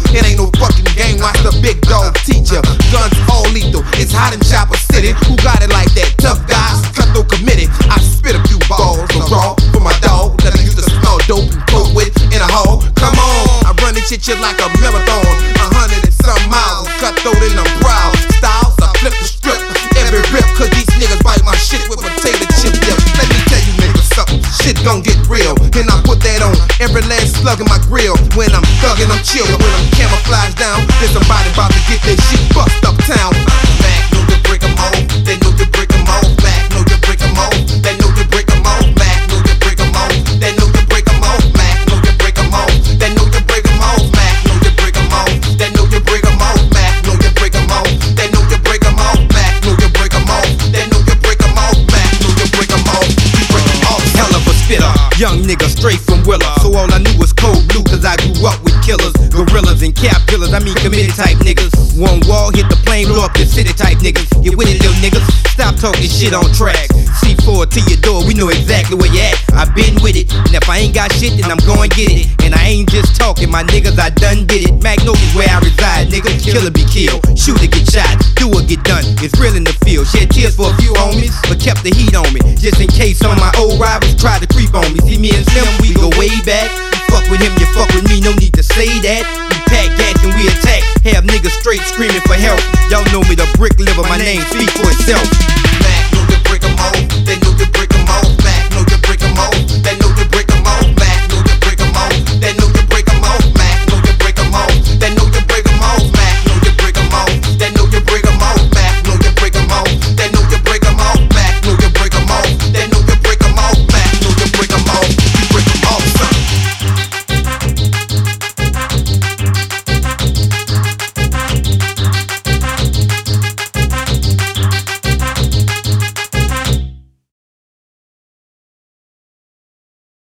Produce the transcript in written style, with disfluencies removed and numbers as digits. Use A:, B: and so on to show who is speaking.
A: It ain't no fucking game, watch the big dog teach ya. Guns all lethal, it's hot in Chopper City. Who got it like that? Tough guys, cutthroat committed. I spit a few balls of raw for my dog that I used to smell dope and coke with in a hole. Come on, I run this shit like a marathon. 100 and some miles, cutthroat and I'm proud. Styles, I flip the strip, every rip, cause these niggas bite my shit with potato chip dip. Let me tell you niggas something, shit gon' get real. And I put that on every last slug in my grill. When I'm thuggin', I'm chillin'. When I'm camouflaged down, there's somebody about to get their shit bust uptown. Mac, know you break 'em off, they know you break 'em off. Mac, know you break 'em off, they know you break 'em off. Mac, know you break 'em off, they know you break 'em off. Mac, know you break 'em off, they know you break 'em off. Mac, know you break 'em off, they know you break 'em off. Mac, know you break 'em off, they know you break 'em off. Mac, know you break 'em off, they know you break 'em off. Mac, know you break 'em off, you break 'em off.
B: Hell of a spitter, young nigga straight from Willa. So all I knew was cold blue, cause I grew up with killers, gorillas and cap killers. I mean committed type niggas. One wall, hit the plane, blow up the city type niggas. Get with it, little niggas. Stop talking shit on track. C4 to your door, we know exactly where you at. I been with it, and if I ain't got shit, then I'm going get it. And I ain't just talking, my niggas, I done did it. Magnolia's where I reside, nigga. Kill or be killed, shoot or get shot, do or get done. It's real in the field. Shed tears for a few homies, but kept the heat on me, just in case some of my old rivals tried to creep on me. See me and Slim, we go way back. You fuck with him, you fuck with me, no need to say that. We pack gas and we attack, have niggas straight screaming for help. Y'all know me, the brick liver, my name speak for itself.
A: Mac, know you break 'em off, they know